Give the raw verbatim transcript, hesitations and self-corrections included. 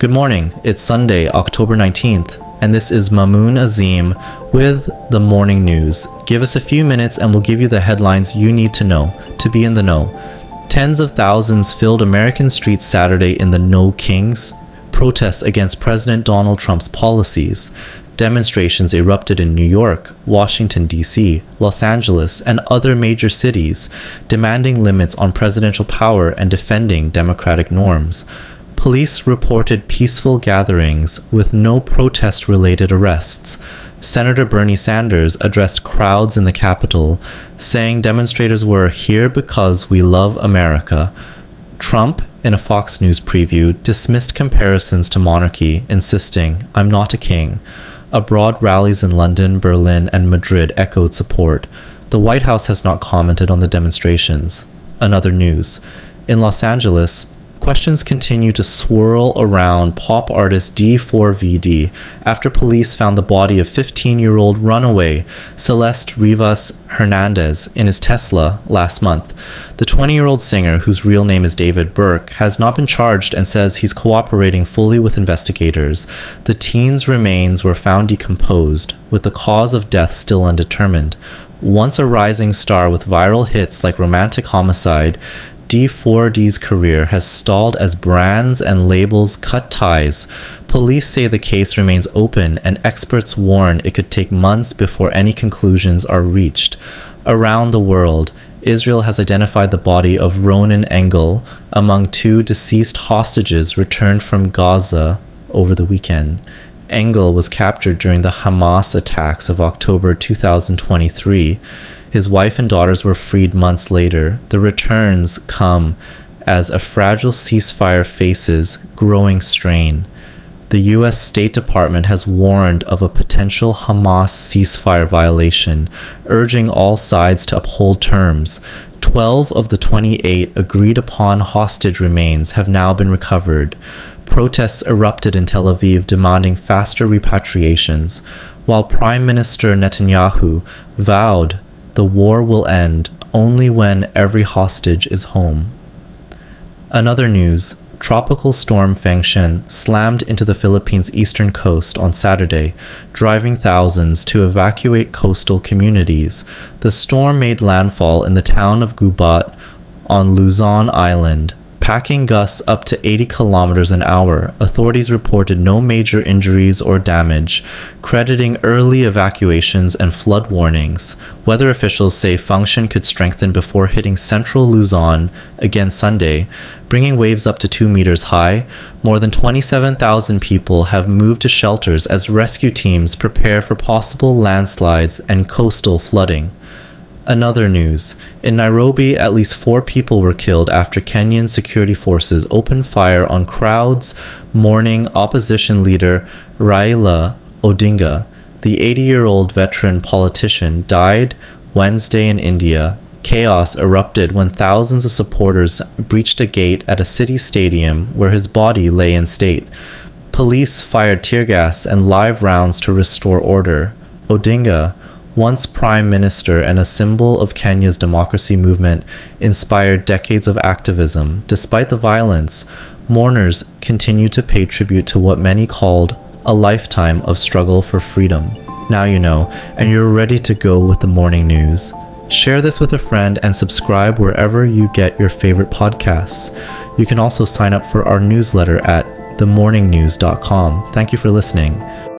Good morning, it's Sunday, October nineteenth, and this is Mamoon Azim with the morning news. Give us a few minutes and we'll give you the headlines you need to know to be in the know. Tens of thousands filled American streets Saturday in the No Kings protests against President Donald Trump's policies. Demonstrations erupted in New York, Washington, D C, Los Angeles, and other major cities, demanding limits on presidential power and defending democratic norms. Police reported peaceful gatherings with no protest-related arrests. Senator Bernie Sanders addressed crowds in the Capitol, saying demonstrators were here because we love America. Trump, in a Fox News preview, dismissed comparisons to monarchy, insisting, "I'm not a king." Abroad rallies in London, Berlin, and Madrid echoed support. The White House has not commented on the demonstrations. Another news. In Los Angeles, questions continue to swirl around pop artist D four V D after police found the body of fifteen-year-old runaway Celeste Rivas Hernandez in his Tesla last month. The twenty-year-old singer, whose real name is David Burke, has not been charged and says he's cooperating fully with investigators. The teen's remains were found decomposed, with the cause of death still undetermined. Once a rising star with viral hits like Romantic Homicide, D four D's career has stalled as brands and labels cut ties. Police say the case remains open, and experts warn it could take months before any conclusions are reached. Around the world, Israel has identified the body of Ronen Engel among two deceased hostages returned from Gaza over the weekend. Engel was captured during the Hamas attacks of October two thousand twenty-three. His wife and daughters were freed months later. The returns come as a fragile ceasefire faces growing strain. The U S State Department has warned of a potential Hamas ceasefire violation, urging all sides to uphold terms. Twelve of the twenty-eight agreed-upon hostage remains have now been recovered. Protests erupted in Tel Aviv demanding faster repatriations, while Prime Minister Netanyahu vowed the war will end only when every hostage is home. Another news, Tropical Storm Fengshen slammed into the Philippines' eastern coast on Saturday, driving thousands to evacuate coastal communities. The storm made landfall in the town of Gubat on Luzon Island, packing gusts up to eighty kilometers an hour. Authorities reported no major injuries or damage, crediting early evacuations and flood warnings. Weather officials say Fengshen could strengthen before hitting central Luzon again Sunday, bringing waves up to two meters high. More than twenty-seven thousand people have moved to shelters as rescue teams prepare for possible landslides and coastal flooding. Another news. In Nairobi, at least four people were killed after Kenyan security forces opened fire on crowds mourning opposition leader Raila Odinga. The eighty-year-old veteran politician died Wednesday in India. Chaos erupted when thousands of supporters breached a gate at a city stadium where his body lay in state. Police fired tear gas and live rounds to restore order. Odinga, once prime minister and a symbol of Kenya's democracy movement, inspired decades of activism. Despite the violence, mourners continue to pay tribute to what many called a lifetime of struggle for freedom. Now you know, and you're ready to go with the morning news. Share this with a friend and subscribe wherever you get your favorite podcasts. You can also sign up for our newsletter at the morning news dot com. Thank you for listening.